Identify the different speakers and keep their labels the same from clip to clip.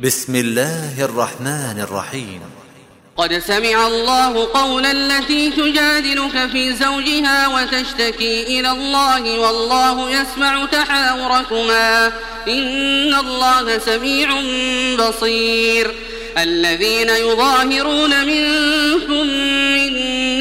Speaker 1: بسم الله الرحمن الرحيم.
Speaker 2: قد سمع الله قول التي تجادلك في زوجها وتشتكي إلى الله والله يسمع تحاوركما إن الله سميع بصير. الذين يظاهرون منكم من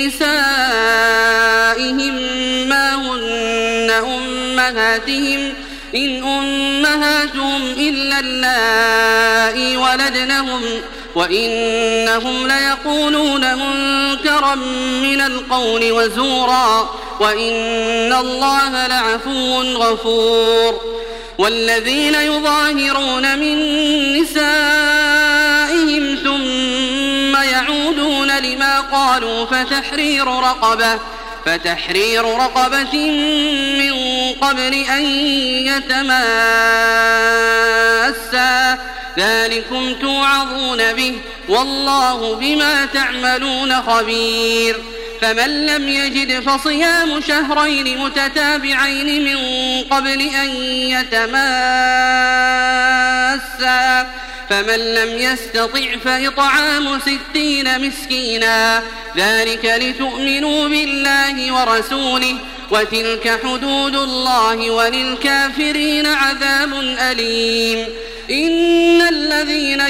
Speaker 2: نسائهم ما هن أمهاتهم إن أمهاتهم إلا اللائي ولدنهم وإنهم ليقولون منكرا من القول وزورا وإن الله لعفو غفور. والذين يظاهرون من نسائهم ثم يعودون لما قالوا فتحرير رقبة من قبل أن يتماسا ذلكم توعظون به والله بما تعملون خبير. فمن لم يجد فصيام شهرين متتابعين من قبل أن يتماسا فمن لم يستطع فإطعام 60 مسكينا ذلك لتؤمنوا بالله ورسوله وتلك حدود الله وللكافرين عذاب أليم. إن الذين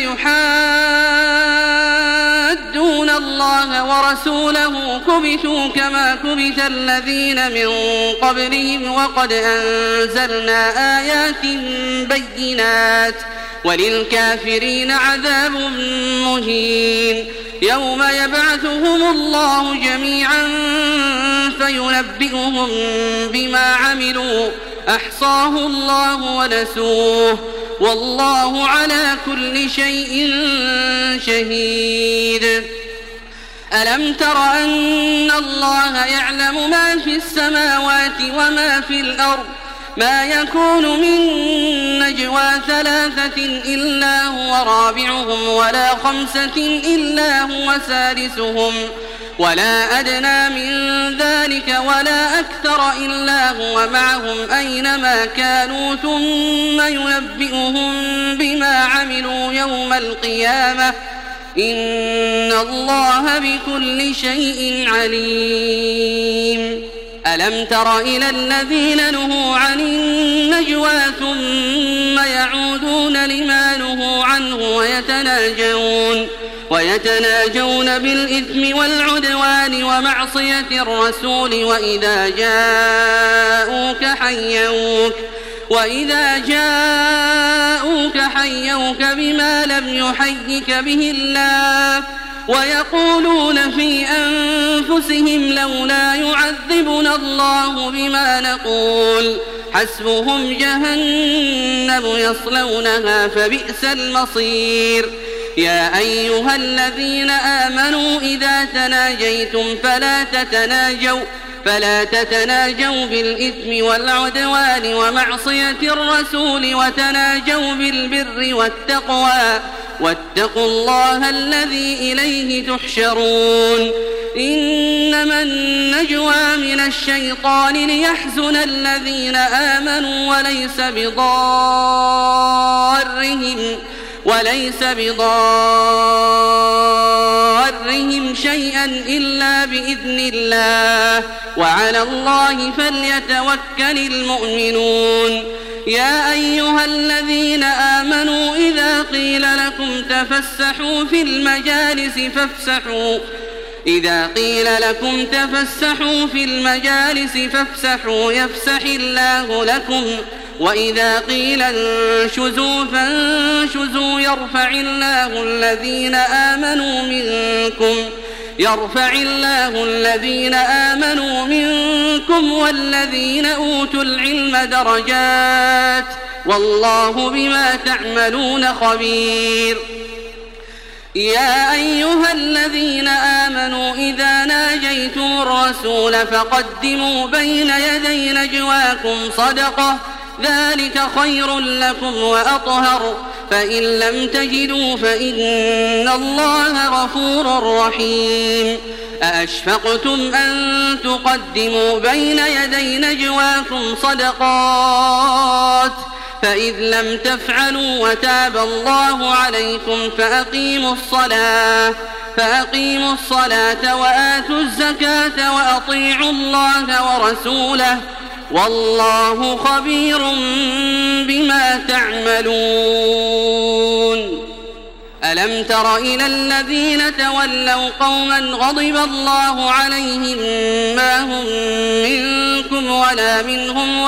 Speaker 2: يحادون الله ورسوله كبتوا كما كبت الذين من قبلهم وقد أنزلنا آيات بينات وللكافرين عذاب مهين. يوم يبعثهم الله جميعا فينبئهم بما عملوا أحصاه الله ونسوه والله على كل شيء شهيد. ألم تر أن الله يعلم ما في السماوات وما في الأرض ما يكون من نجوى 3 إلا هو رابعهم ولا 5 إلا هو سادسهم ولا أدنى من ذلك ولا أكثر إلا هو معهم أينما كانوا ثم ينبئهم بما عملوا يوم القيامة إن الله بكل شيء عليم. ألم تر إلى الذين نهوا عن النجوى ثم يعودون لما نهوا عنه ويتناجون بالإثم والعدوان ومعصية الرسول وإذا جاءوك حيوك بما لم يحيك به الله ويقولون في أنفسهم لولا يعذبنا الله بما نقول حسبهم جهنم يصلونها فبئس المصير. يا أيها الذين آمنوا إذا تناجيتم فلا تتناجوا بالإثم والعدوان ومعصية الرسول وتناجوا بالبر والتقوى واتقوا الله الذي إليه تحشرون. إنما النجوى من الشيطان ليحزن الذين آمنوا وليس بضارهم شيئا إلا بإذن الله وعلى الله فليتوكل المؤمنون. يا أيها الذين آمنوا إذا قيل لكم تفسحوا في المجالس فافسحوا يفسح الله لكم وإذا قيل انشزوا فانشزوا يرفع الله الذين آمنوا منكم والذين أوتوا العلم درجات والله بما تعملون خبير. يا أيها الذين آمنوا إذا ناجيتم الرسول فقدموا بين يدي نجواكم صدقة ذلك خير لكم وأطهر فإن لم تجدوا فإن الله غفور رحيم. أأشفقتم أن تقدموا بين يدي نجواكم صدقات فإذ لم تفعلوا وتاب الله عليكم فأقيموا الصلاة وآتوا الزكاة وأطيعوا الله ورسوله والله خبير بما تعملون. ألم تر إلى الذين تولوا قوما غضب الله عليهم ما هم منكم ولا منهم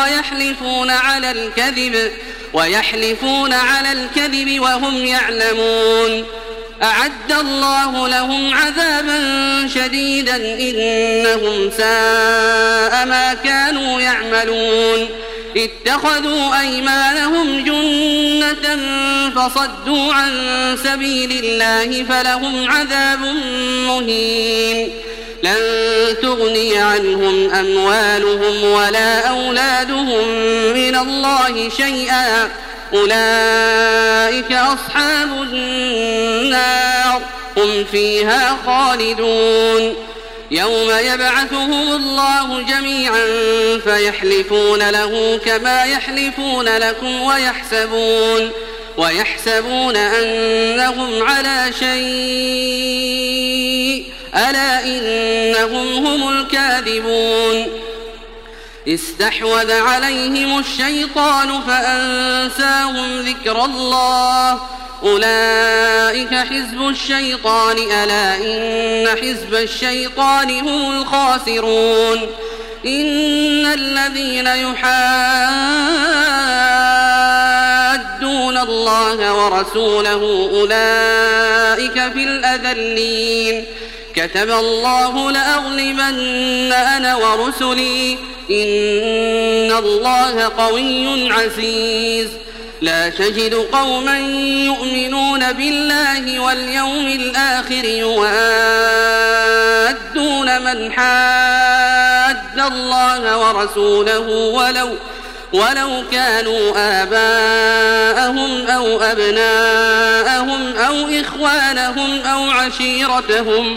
Speaker 2: ويحلفون على الكذب وهم يعلمون. أعد الله لهم عذابا شديدا إنهم ساء ما كانوا يعملون. اتخذوا أيمانهم جنة فصدوا عن سبيل الله فلهم عذاب مهين. لن تغني عنهم أموالهم ولا أولادهم من الله شيئا أولئك أصحاب النار هم فيها خالدون. يوم يبعثهم الله جميعا فيحلفون له كما يحلفون لكم ويحسبون أنهم على شيء ألا إنهم هم الكاذبون. استحوذ عليهم الشيطان فأنساهم ذكر الله أولئك حزب الشيطان ألا إن حزب الشيطان هم الخاسرون. إن الذين يحادون الله ورسوله أولئك في الأذلين. كتب الله لأغلبن أنا ورسلي إن الله قوي عزيز. لا تجد قوما يؤمنون بالله واليوم الآخر يوادون من حاد الله ورسوله ولو كانوا آباءهم أو أبناءهم أو إخوانهم أو عشيرتهم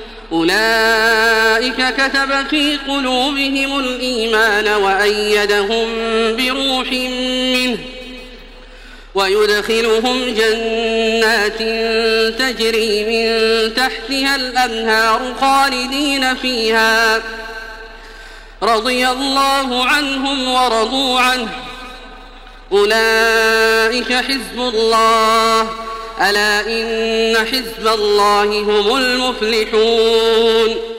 Speaker 2: أولئك كتب في قلوبهم الإيمان وأيدهم بروح منه ويدخلهم جنات تجري من تحتها الأنهار خالدين فيها رضي الله عنهم ورضوا عنه أولئك حزب الله ألا إن حزب الله هم المفلحون.